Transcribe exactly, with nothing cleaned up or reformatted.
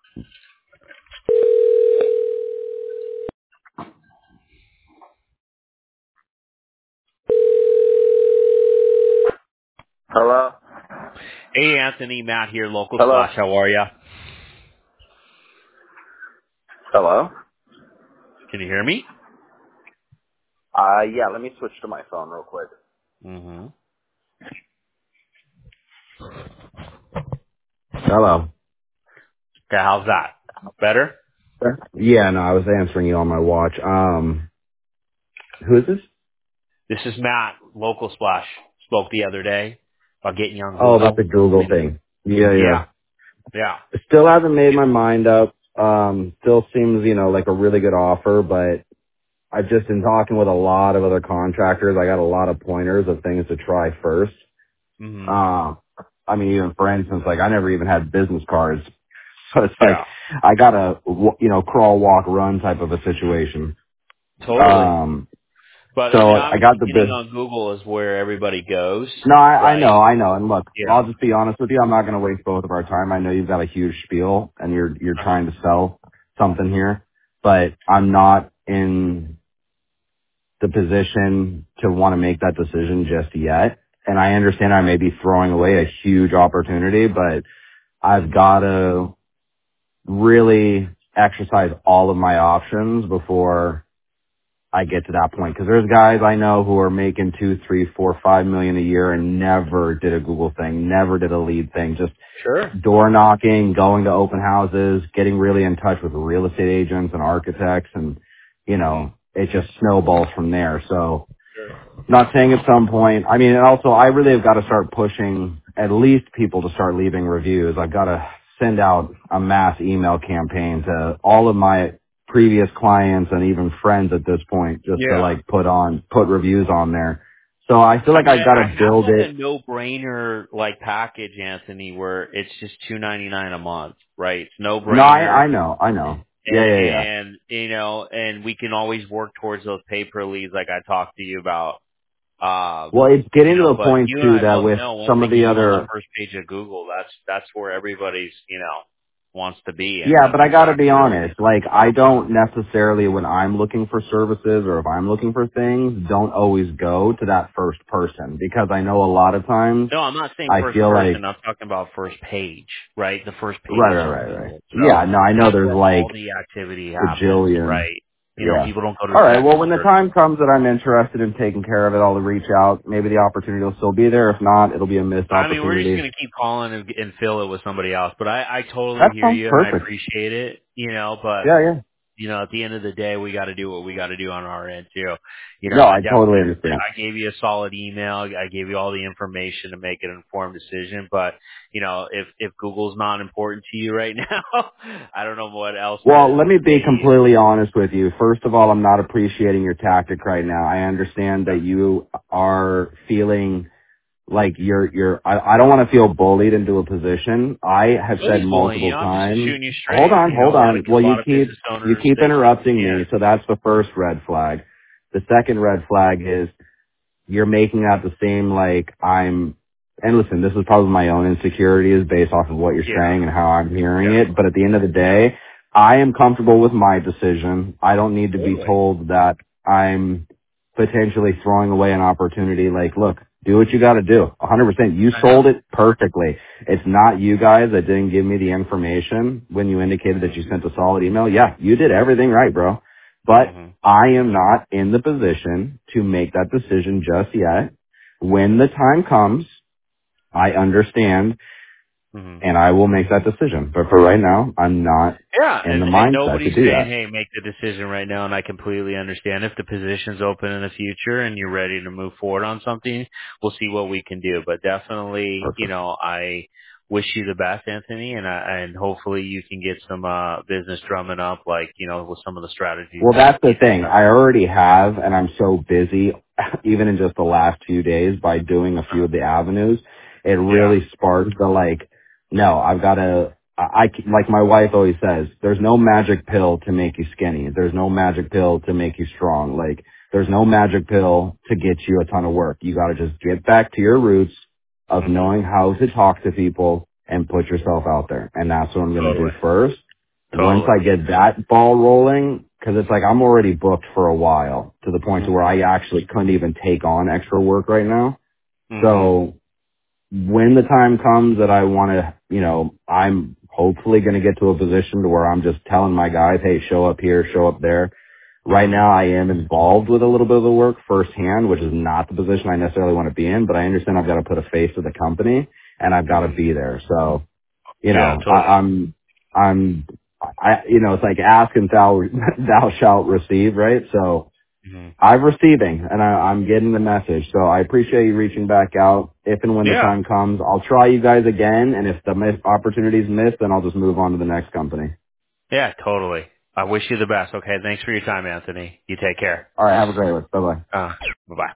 Hello? Hey, Anthony, Matt here, Local Hello? Splash. How are ya? Hello? Can you hear me? Uh, yeah, let me switch to my phone real quick. Mm-hmm. Hello. Okay, how's that? Better? Yeah, no, I was answering you on my watch. Um, who is this? This is Matt, Local Splash. Spoke the other day about getting you on Oh, about Google. the Google And thing. Yeah, yeah, yeah. yeah. Still haven't made my mind up. Um, still seems, you know, like a really good offer, but I've just been talking with a lot of other contractors. I got a lot of pointers of things to try first. Mm-hmm. Um, I mean, even for instance, like I never even had business cards. So it's like, Yeah, I got a, you know, crawl, walk, run type of a situation. totally. Um, But so I mean, I got obviously the getting bus on Google is where everybody goes, No, I, I right? know, I know. And look, Yeah. I'll just be honest with you. I'm not going to waste both of our time. I know you've got a huge spiel and you're, you're Uh-huh. trying to sell something here, but I'm not in the position to want to make that decision just yet. And I understand I may be throwing away a huge opportunity, but I've Mm-hmm. got to really exercise all of my options before I get to that point. Because there's guys I know who are making two, three, four, five million a year and never did a Google thing, never did a lead thing, just Sure. door knocking, going to open houses, getting really in touch with real estate agents and architects, and you Mm-hmm. know, it just snowballs from there. So Sure. not saying at some point. I mean, and also I really have got to start pushing at least people to start leaving reviews. I've got to send out a mass email campaign to all of my previous clients and even friends at this point just to Yeah. like put on, put reviews on there. So I feel I like mean, I've got I to have build like it. a no-brainer like package, Anthony, where it's just two ninety-nine a month, right? It's No, no-brainer, I, I know, I know. Yeah, and, yeah, yeah. and you know, and we can always work towards those pay-per leads, like I talked to you about. Um, Well, it's you getting to know, the but point you and too I that both with know once some they of get the you on the other first page of Google, that's that's where everybody's you know wants to be, and Yeah, once but I you gotta start be serving. honest, like I don't necessarily when I'm looking for services or if I'm looking for things, don't always go to that first person because I know a lot of times No, I'm not saying I first feel like, person. I'm talking about first page, right? The first right, pages right, on right, right. Google. So Yeah, no, I know that's there's where like all the activity happens, bajillion. right? You know, Yeah. people don't go to All right, well text when the search. time comes that I'm interested in taking care of it, I'll reach out. Maybe the opportunity will still be there. If not, it'll be a missed I mean, we're just opportunity. going to keep calling and, and fill it with somebody else. But I, I totally That hear sounds you and I perfect. appreciate it, you know, but Yeah, yeah. you know, at the end of the day, we got to do what we got to do on our end too. You know, No, and I I totally definitely, understand. I gave you a solid email. I gave you all the information to make an informed decision. But you know, if if Google's not important to you right now, I don't know what else to, Well, let to me say be to you. completely honest with you. First of all, I'm not appreciating your tactic right now. I understand that you are feeling like you're, you're, I, I don't want to feel bullied into a position. I have said Nobody's bullying multiple you. I'm just times, shooting you hold straight. on, You know, hold a lot of on. a Well, you lot of keep, business you owners keep they think interrupting yeah. me. So that's the first red flag. The second red flag is you're making out the same like I'm and listen, this is probably my own insecurities based off of what you're Yeah. saying and how I'm hearing Yeah. it, but at the end of the day, I am comfortable with my decision. I don't need to be Totally. told that I'm potentially throwing away an opportunity. Like, look, do what you got to do. one hundred percent. You I know. sold it perfectly. It's not you guys that didn't give me the information when you indicated that Mhm. you sent a solid email. Yeah, you did everything right, bro. But Mhm. I am not in the position to make that decision just yet. When the time comes, I understand Mhm. and I will make that decision. But for right now, I'm not Yeah, in and the and mindset to nobody's do saying, that. "Hey, make the decision right now." And I completely understand if the position's open in the future and you're ready to move forward on something, we'll see what we can do. But definitely, you Perfect. know, I wish you the best, Anthony, and I, and hopefully you can get some uh business drumming up, like you know, with some of the strategies Well, that that's the you thing. discussed. I already have, and I'm so busy, even in just the last few days, by doing a few Uh, of the avenues. It yeah. really sparked the like, no, I've got to, I, I, like my wife always says, there's no magic pill to make you skinny. There's no magic pill to make you strong. Like, there's no magic pill to get you a ton of work. You got to just get back to your roots of Mhm. knowing how to talk to people and put yourself out there. And that's what I'm going to do Totally. first. Once Totally. I get that ball rolling, because it's like I'm already booked for a while to the point to where I Mhm. actually couldn't even take on extra work right now. Mhm. So when the time comes that I want to, you know, I'm hopefully going to get to a position to where I'm just telling my guys, hey, show up here, show up there. Right Mhm. now I am involved with a little bit of the work firsthand, which is not the position I necessarily want to be in, but I understand I've got to put a face to the company and I've got to Mhm. be there. So, you Yeah, know, I, totally. I'm, I'm, I, you know, it's like ask and thou, thou shalt receive, right? So, Mhm. I'm receiving and I, I'm getting the message. So I appreciate you reaching back out. If and when the Yeah. time comes, I'll try you guys again. And if the miss, opportunity's missed, then I'll just move on to the next company. Yeah, totally. I wish you the best. Okay. Thanks for your time, Anthony. You take care. All right. Have a great one. Bye bye. Uh, bye bye.